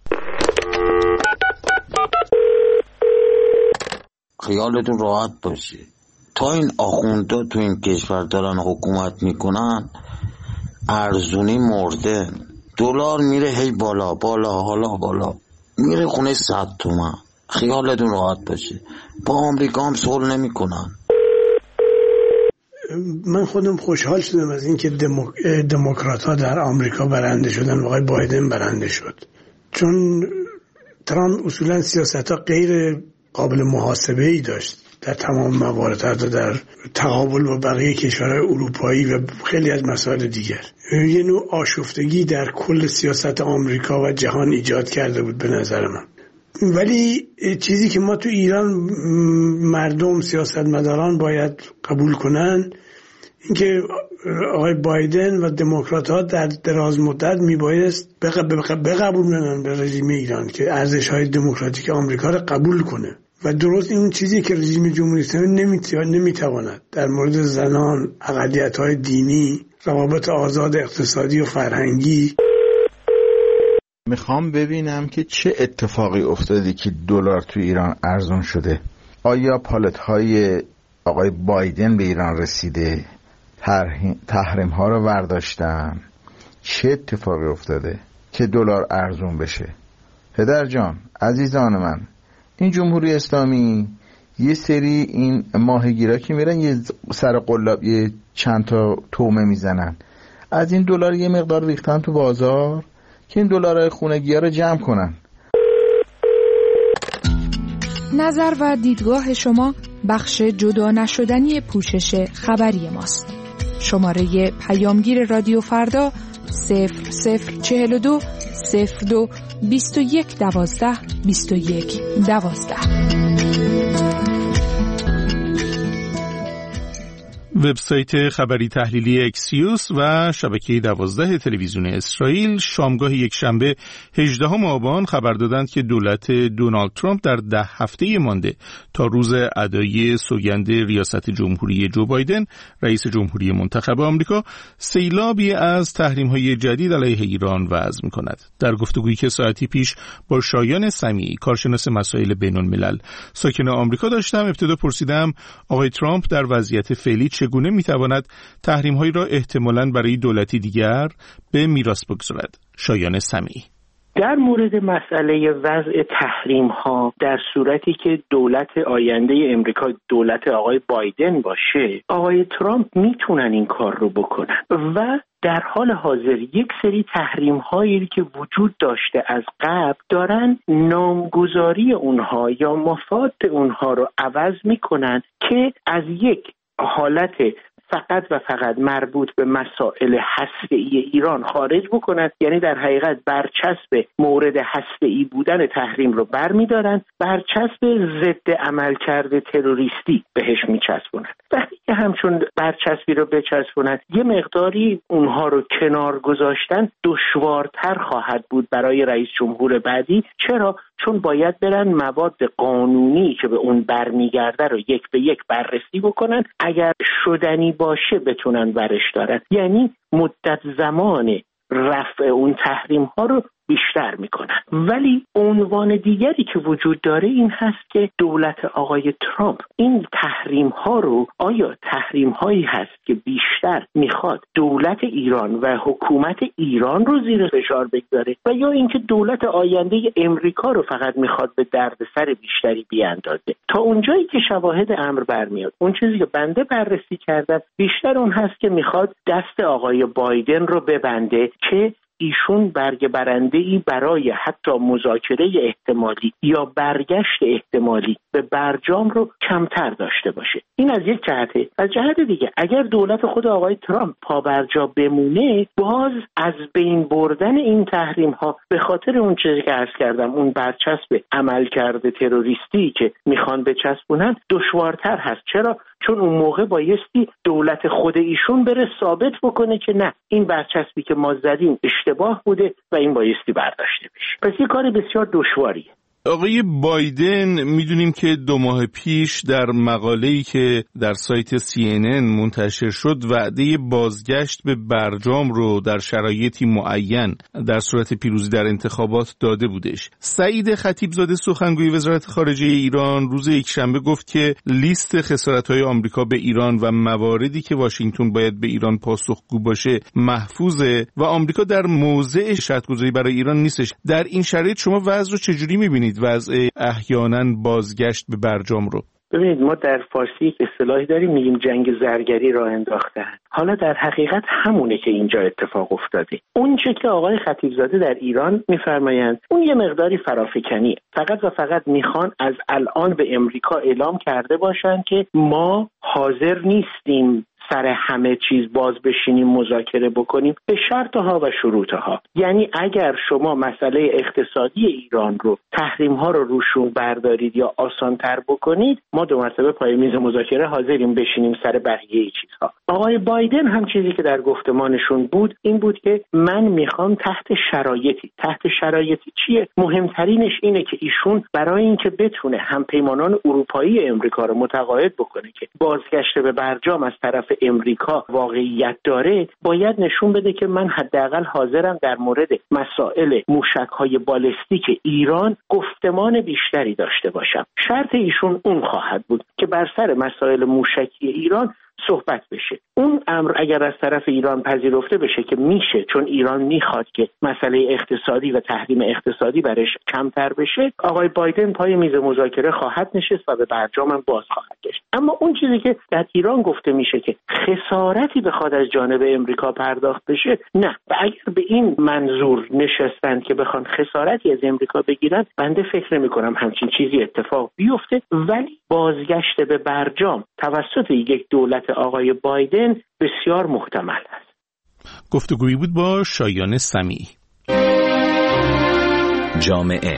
خیالتون راحت باشه، تا این آخوندا تو این کشور دارن حکومت میکنن ارزونی مرده، دلار میره هی بالا بالا حالا بالا میره خونه صد تومن. خیالتون راحت باشه، با آمریکا هم صلح نمیکنن. من خودم خوشحال شدم از اینکه دموک... دموکرات ها در آمریکا برنده شدن و آقای بایدن برنده شد، چون ترامپ اصولا سیاست ها غیر قابل محاسبه ای داشت در تمام موارد، حتی در تقابل با بقیه کشورهای اروپایی و خیلی از مسائل دیگر. یه نوع آشفتگی در کل سیاست آمریکا و جهان ایجاد کرده بود به نظر من. ولی چیزی که ما تو ایران مردم سیاستمداران باید قبول کنن این که آقای بایدن و دموکرات‌ها در دراز مدت میبایست بقبولونن به رژیم ایران که ارزش‌های دموکراتیک آمریکا را قبول کنه و درست این چیزی که رژیم جمهوری اسلامی نمیتواند در مورد زنان، اقلیت‌های دینی، روابط آزاد اقتصادی و فرهنگی. میخوام ببینم که چه اتفاقی افتاده که دلار تو ایران ارزون شده. آیا پالت‌های آقای بایدن به ایران رسیده؟ تحریم ها رو برداشتن؟ چه اتفاقی افتاده که دلار ارزون بشه؟ پدر جان، عزیزان من، این جمهوری اسلامی یه سری این ماهیگیرا که میرن یه سر قلاب یه چند تا تومه میزنن، از این دلار یه مقدار ریختن تو بازار که این دلارهای خونگی‌ها رو جمع کنن. نظر و دیدگاه شما بخش جدا نشدنی پوشش خبری ماست. شماره پیامگیر رادیو فردا صفر صفر چهل و دو صفر دو بیست و یک دوازده بیست و یک دوازده. وبسایت خبری تحلیلی اکسیوس و شبکه دوازده تلویزیون اسرائیل شامگاه یک شنبه هجدهم آبان خبر دادند که دولت دونالد ترامپ در ده هفته مانده تا روز ادای سوگند ریاست جمهوری جو بایدن رئیس جمهوری منتخب آمریکا سیلابی از تحریم‌های جدید علیه ایران وضع می‌کند. در گفتگویی که ساعتی پیش با شایان سمیعی کارشناس مسائل بین‌الملل ساکن آمریکا داشتم، ابتدا پرسیدم آقای ترامپ در وضعیت فعلی چگونه میتواند تحریم‌هایی را احتمالاً برای دولتی دیگر به میراث بگذارد. شایان سمیعی: در مورد مسئله وضع تحریم ها در صورتی که دولت آینده امریکا دولت آقای بایدن باشه، آقای ترامپ میتونن این کار رو بکنن و در حال حاضر یک سری تحریم هایی که وجود داشته از قبل دارن نامگذاری اونها یا مفاد اونها رو عوض میکنن که از یک حالت فقط و فقط مربوط به مسائل هسته‌ای ایران خارج بکنند، یعنی در حقیقت برچسب مورد هسته‌ای بودن تحریم رو برمی‌دارن، برچسب ضد عملکرد تروریستی بهش میچسبونن. وقتی که همچون برچسبی رو بچسبونن، یه مقداری اونها رو کنار گذاشتن دشوارتر خواهد بود برای رئیس جمهور بعدی. چرا؟ چون باید برن مواد قانونی که به اون برمیگرده رو یک به یک بررسی بکنن، اگر شدنی باشه بتونن برش دارن، یعنی مدت زمان رفع اون تحریم ها رو بیشتر میکنن. ولی عنوان دیگری که وجود داره این هست که دولت آقای ترامپ این تحریم ها رو، آیا تحریم هایی هست که بیشتر میخواد دولت ایران و حکومت ایران رو زیر فشار بگذاره و یا اینکه دولت آینده امریکا رو فقط میخواد به دردسر بیشتری بیاندازه؟ تا اونجایی که شواهد امر برمیاد، اون چیزی که بنده بررسی کردم بیشتر اون هست که میخواد دست آقای بایدن رو ببنده که ایشون برگ برنده‌ای برای حتی مذاکره احتمالی یا برگشت احتمالی به برجام رو کمتر داشته باشه. این از یک جهته. از جهت دیگه اگر دولت خود آقای ترامپ پابرجا بمونه، باز از بین بردن این تحریم ها به خاطر اون چیزی که عرض کردم، اون برچسب عملکرد تروریستی که میخوان بچسبونن، دشوارتر هست. چرا؟ چون اون موقع بایستی دولت خود ایشون بره ثابت بکنه که نه، این برچسبی که ما زدیم اشتباه بوده و این بایستی برداشته بشه. پس این کار بسیار دشواریه. آقای بایدن میدونیم که دو ماه پیش در مقاله‌ای که در سایت سی ان ان منتشر شد وعده بازگشت به برجام رو در شرایطی معین در صورت پیروزی در انتخابات داده بودش. سعید خطیبزاده سخنگوی وزارت خارجه ایران روز یکشنبه گفت که لیست خسارت‌های آمریکا به ایران و مواردی که واشنگتن باید به ایران پاسخگو باشه محفوظه و آمریکا در موضع شرط‌گذاری برای ایران نیستش. در این شرایط شما وضع رو چجوری می‌بینید؟ وضع احیانا بازگشت به برجام رو؟ ببینید، ما در فارسی اصطلاحی داریم میگیم جنگ زرگری راه انداختن. حالا در حقیقت همونه که اینجا اتفاق افتاده. اون چه که آقای خطیبزاده در ایران میفرمایند اون یه مقداری فرافکنیه. فقط و فقط میخوان از الان به امریکا اعلام کرده باشن که ما حاضر نیستیم سر همه چیز باز بشینیم مذاکره بکنیم به شرطها و شروطها. یعنی اگر شما مسئله اقتصادی ایران رو، تحریم ها رو روشون بردارید یا آسان تر بکنید، ما دو مرتبه پای میز مذاکره حاضریم بشینیم سر بقیه چیزها. آقای بایدن هم چیزی که در گفتمانشون بود این بود که من میخوام تحت شرایطی تحت شرایطی چیه؟ مهمترینش اینه که ایشون برای اینکه بتونه همپیمانان اروپایی امریکا رو متقاعد بکنه که بازگشت به برجام از طرف امریکا واقعیت داره، باید نشون بده که من حداقل حاضرم در مورد مسائل موشک‌های بالستیک ایران گفتمان بیشتری داشته باشم. شرط ایشون اون خواهد بود که بر سر مسائل موشکی ایران صحبت بشه. اون امر اگر از طرف ایران پذیرفته بشه که میشه، چون ایران میخواد که مسئله اقتصادی و تحریم اقتصادی برش کمتر بشه، آقای بایدن پای میز مذاکره خواهد نشست و به برجام هم باز خواهد گشت. اما اون چیزی که در ایران گفته میشه که خسارتی بخواد از جانب امریکا پرداخت بشه، نه. و اگر به این منظور نشستن که بخوان خسارتی از امریکا بگیرن، بنده فکر نمی‌کنم همچین چیزی اتفاق بیفته. ولی بازگشت به برجام توسط یک دولت آقای بایدن بسیار محتمل است. گفتگویی بود با شایان سمیعی. جامعه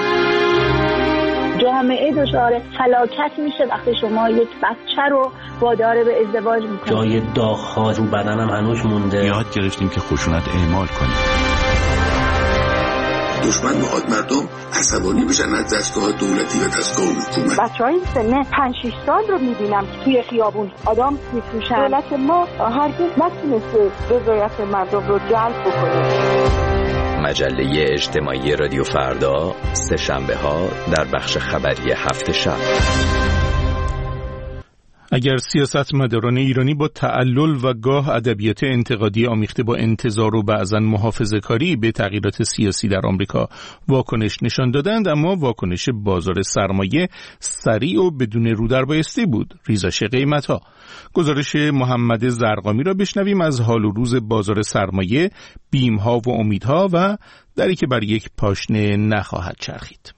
جامعه دچار فلاکت میشه وقتی شما یک بچه رو وادار به ازدواج میکنید. جای داغ‌ها رو بدنم هنوز مونده. یاد گرفتیم که خشونت اعمال کنیم. دشمن میخواد مردم عصبانی بشن از دستگاه دولتی و دستگاه حکومت. بچه‌های سن پنج شش سال رو میبینم که توی خیابون آدم میفروشن. دولت ما هرگز نتونسته رضایت مردم رو جلب بکنه. مجله اجتماعی رادیو فردا، سه شنبه ها در بخش خبری هفت شب. اگر سیاستمداران ایرانی با تعلل و گاه ادبیات انتقادی آمیخته با انتظار و بعضاً محافظه‌کاری به تغییرات سیاسی در آمریکا واکنش نشان دادند، اما واکنش بازار سرمایه سریع و بدون رودربایستی بود. ریزش قیمت‌ها. گزارش محمد زرقامی را بشنویم از حال و روز بازار سرمایه، بیم‌ها و امیدها و دری که بر یک پاشنه نخواهد چرخید.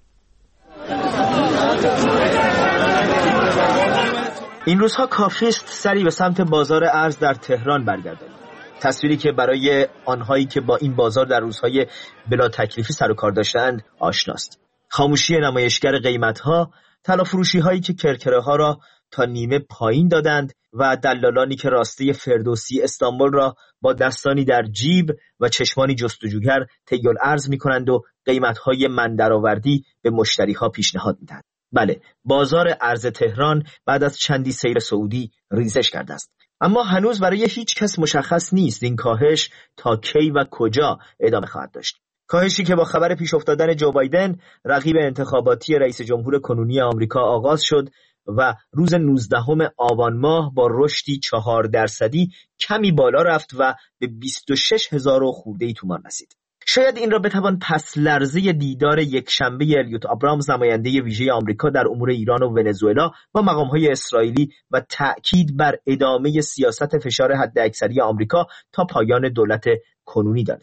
این روزها کافی است سری به سمت بازار ارز در تهران برگردانید. تصویری که برای آنهایی که با این بازار در روزهای بلا تکلیفی سر و کار داشتند آشناست. خاموشی نمایشگر قیمت‌ها، طلافروشی هایی که کرکره ها را تا نیمه پایین دادند و دلالانی که راسته فردوسی استانبول را با دستانی در جیب و چشمانی جستجوگر طی الارض می‌کنند و قیمت‌های من درآوردی به مشتری‌ها پیشنهاد می‌دهند. بله، بازار ارز تهران بعد از چندی سیر صعودی ریزش کرده است، اما هنوز برای هیچ کس مشخص نیست این کاهش تا کی و کجا ادامه خواهد داشت. کاهشی که با خبر پیش افتادن جو بایدن رقیب انتخاباتی رئیس جمهور کنونی آمریکا آغاز شد و روز نوزدهم آبان ماه با رشدی چهار درصدی کمی بالا رفت و به بیست و شش هزار و خورده‌ای تومان رسید. شاید این را بتوان پس لرزه دیدار یک شنبه الیوت آبرامز، نماینده ویژه آمریکا در امور ایران و ونزوئلا، با مقام‌های اسرائیلی و تأکید بر ادامه سیاست فشار حداکثری آمریکا تا پایان دولت کنونی دانست.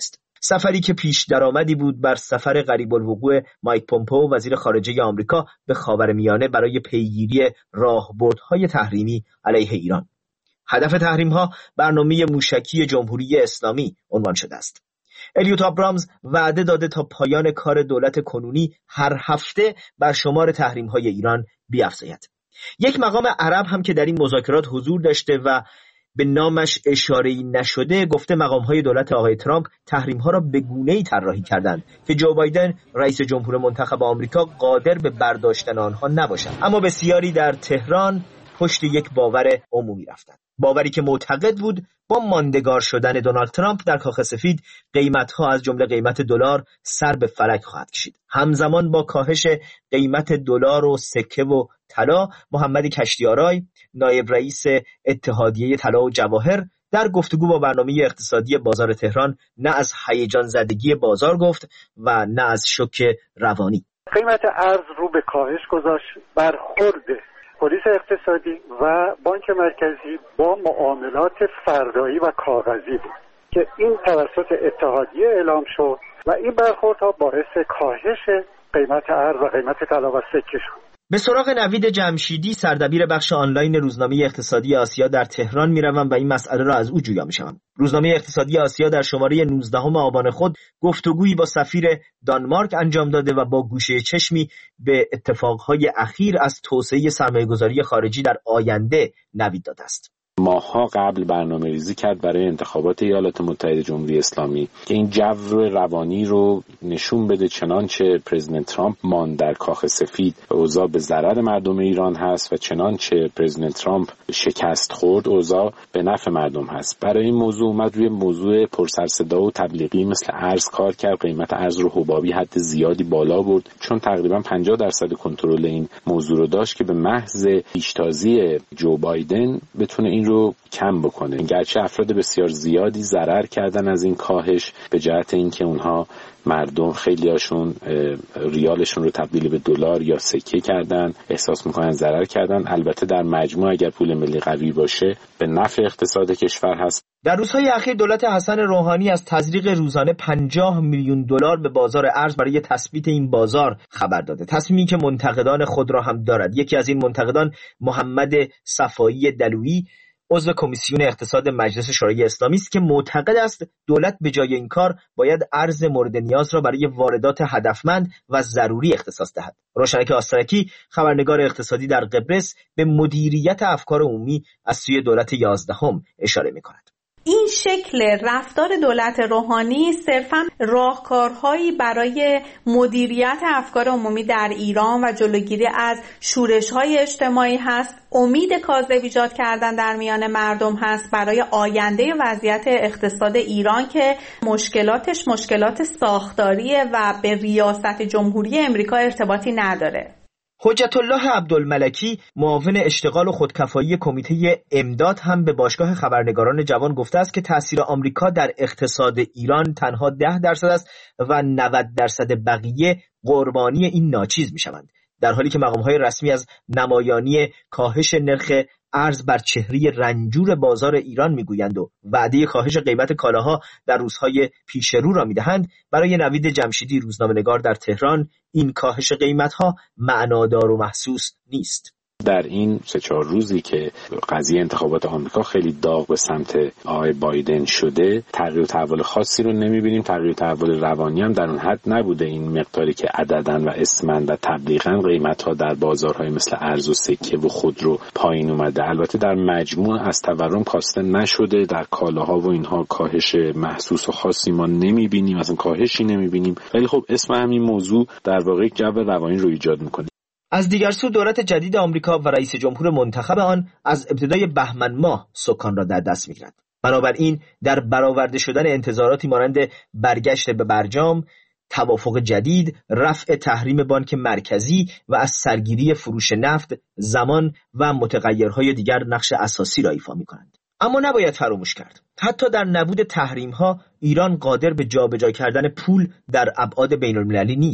سفری که پیش درآمدی بود بر سفر قریب الوقوع مایک پومپئو وزیر خارجه آمریکا به خاورمیانه برای پیگیری راهبردهای تحریمی علیه ایران. هدف تحریم‌ها برنامه موشکی جمهوری اسلامی عنوان شده است. الیوت آبرامز وعده داده تا پایان کار دولت کنونی هر هفته بر شمار تحریم‌های ایران بیفزاید. یک مقام عرب هم که در این مذاکرات حضور داشته و به نامش اشاره‌ای نشده گفته مقام‌های دولت آقای ترامپ تحریم‌ها را به گونه‌ای طراحی کردند که جو بایدن رئیس جمهور منتخب آمریکا قادر به برداشتن آنها نباشد. اما بسیاری در تهران پشت یک باور عمومی رفتند. باوری که معتقد بود با ماندگار شدن دونالد ترامپ در کاخ سفید قیمت‌ها از جمله قیمت دلار سر به فلک خواهد کشید. همزمان با کاهش قیمت دلار و سکه و طلا، محمد کشتیارای نایب رئیس اتحادیه طلا و جواهر در گفتگو با برنامه اقتصادی بازار تهران نه از هیجان زدگی بازار گفت و نه از شوک روانی. قیمت ارز رو به کاهش گذاشت. برخورد پلیس اقتصادی و بانک مرکزی با معاملات فردایی و کاغذی بود که این توسط اتحادیه اعلام شد و این برخوردها باعث کاهش قیمت ارز و قیمت طلا و سکه شد. به سراغ نوید جمشیدی سردبیر بخش آنلاین روزنامه اقتصادی آسیا در تهران میروم و این مسئله را از او جویا میشوم. روزنامه اقتصادی آسیا در شماره نوزدهم آبان خود گفتگویی با سفیر دانمارک انجام داده و با گوشه چشمی به اتفاقهای اخیر از توسعه سرمایه‌گذاری خارجی در آینده نوید داده است. ماها قبل برنامه ریزی کرد برای انتخابات ایالات متحده جمهوری اسلامی که این جو روانی رو نشون بده، چنانچه پرزیدنت ترامپ ماند در کاخ سفید اوضاع به ضرر مردم ایران هست و چنانچه پرزیدنت ترامپ شکست خورد اوضاع به نفع مردم هست. برای این موضوع اومد روی موضوع پرسرصدا و تبلیغی مثل ارز کار کرد، قیمت ارز رو حبابی حد زیادی بالا برد چون تقریبا پنجاه درصد کنترل این موضوع رو داشت که به محض پیشتازی جو بایدن بتونه این رو کم بکنه. گرچه افراد بسیار زیادی ضرر کردن از این کاهش به جهت اینکه اونها مردم خیلی هاشون ریالشون رو تبدیل به دلار یا سکه کردن، احساس میکنن ضرر کردن. البته در مجموع اگر پول ملی قوی باشه به نفع اقتصاد کشور هست. در روزهای اخیر دولت حسن روحانی از تزریق روزانه پنجاه میلیون دلار به بازار ارز برای تثبیت این بازار خبر داده. تصمیمی که منتقدان خود را هم دارد. یکی از این منتقدان محمد صفایی دلویی عضو کمیسیون اقتصاد مجلس شورای اسلامی است که معتقد است دولت به جای این کار باید ارز مورد نیاز را برای واردات هدفمند و ضروری اختصاص دهد. روشنک آسترکی خبرنگار اقتصادی در قبرس به مدیریت افکار عمومی از سوی دولت یازدهم اشاره می‌کند. این شکل رفتار دولت روحانی صرفاً راهکارهایی برای مدیریت افکار عمومی در ایران و جلوگیری از شورش‌های اجتماعی هست. امید کاذب ایجاد کردن در میان مردم هست برای آینده وضعیت اقتصاد ایران که مشکلاتش مشکلات ساختاریه و به ریاست جمهوری امریکا ارتباطی نداره. حجت الله عبدالملکی معاون اشتغال و خودکفایی کمیته امداد هم به باشگاه خبرنگاران جوان گفته است که تاثیر آمریکا در اقتصاد ایران تنها ده درصد است و نود درصد بقیه قربانی این ناچیز میشوند، در حالی که مقام‌های رسمی از نمایانی کاهش نرخ ارز بر چهره رنجور بازار ایران میگویند و وعده کاهش قیمت کالاها در روزهای پیش رو را میدهند. برای نوید جمشیدی روزنامه‌نگار در تهران این کاهش قیمت‌ها معنادار و محسوس نیست. در این سه چهار روزی که قضیه انتخابات آمریکا خیلی داغ به سمت آقای بایدن شده، تغییر و تحول خاصی رو نمی‌بینیم. تغییر و تحول روانی هم در اون حد نبوده، این مقداری که عدداً و اسماً و تبلیغاً قیمت‌ها در بازارهای مثل ارز و سکه و خودرو پایین اومده. البته در مجموع از تورم کاسته نشده، در کالاها و اینها کاهش محسوس و خاصی ما نمی‌بینیم، اصلا کاهشی نمی‌بینیم، ولی خب اسم همین موضوع در واقع جو روانی رو ایجاد می‌کنه. از دیگر سو دولت جدید آمریکا و رئیس جمهور منتخب آن از ابتدای بهمن ماه سکان را در دست می‌گیرد. بنابراین در برآورده شدن انتظاراتی مانند برگشت به برجام، توافق جدید، رفع تحریم بانک مرکزی و از سرگیری فروش نفت، زمان و متغیرهای دیگر نقش اساسی را ایفا می‌کنند. اما نباید فراموش کرد حتی در نبود تحریم‌ها ایران قادر به جابجا کردن پول در ابعاد بین‌المللی نیست.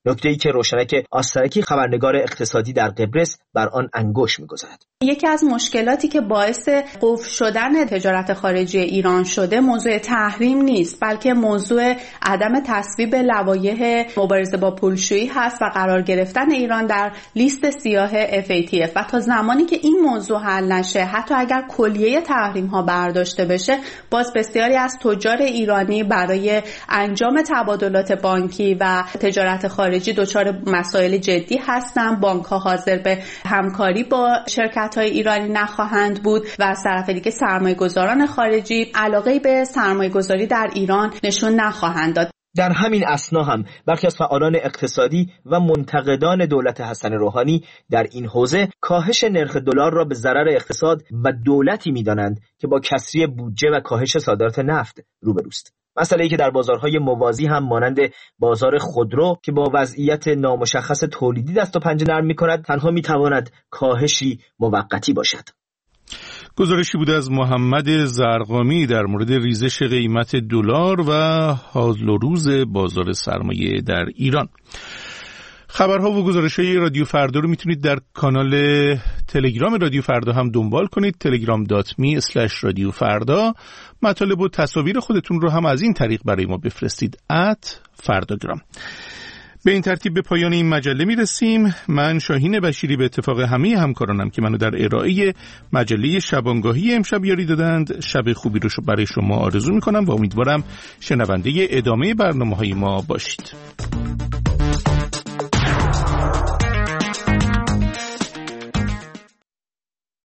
نکته‌ای که روشنک آسترکی خبرنگار اقتصادی در قبرس بر آن انگشت می‌گذارد. یکی از مشکلاتی که باعث قفل شدن تجارت خارجی ایران شده موضوع تحریم نیست، بلکه موضوع عدم تصویب لوایح مبارزه با پولشویی هست و قرار گرفتن ایران در لیست سیاه اف ای تی اف. و تا زمانی که این موضوع حل نشه، حتی اگر کلیه تحریم ها برداشته بشه، باز بسیاری از تجار ایرانی برای انجام تبادلات بانکی و تجارت خارجی دچار مسائل جدی هستند. بانک ها حاضر به همکاری با شرکت های ایرانی نخواهند بود و از طرف دیگه سرمایه گذاران خارجی علاقه به سرمایه گذاری در ایران نشون نخواهند داد. در همین اثنا هم برخی از فعالان اقتصادی و منتقدان دولت حسن روحانی در این حوزه کاهش نرخ دلار را به ضرر اقتصاد و دولتی می‌دانند که با کسری بودجه و کاهش صادرات نفت روبروست. مسئله‌ای که در بازارهای موازی هم مانند بازار خودرو که با وضعیت نامشخص تولیدی دست و پنجه نرم می‌کند، تنها می‌تواند کاهشی موقتی باشد. گزارشی بوده از محمد زرقامی در مورد ریزش قیمت دلار و حال و روز بازار سرمایه در ایران. خبرها و گزارش‌های رادیو فردا رو میتونید در کانال تلگرام رادیو فردا هم دنبال کنید، تلگرام دات می اسلش رادیو فردا. مطالب و تصاویر خودتون رو هم از این طریق برای ما بفرستید ات فرداگرام. به این ترتیب به پایان این مجله میرسیم. من شاهین بشیری به اتفاق همه همکارانم که منو در ارائه مجله شبانگاهی امشب یاری دادند شب خوبی رو برای شما آرزو میکنم و امیدوارم شنونده ادامه برنامه‌های ما باشید.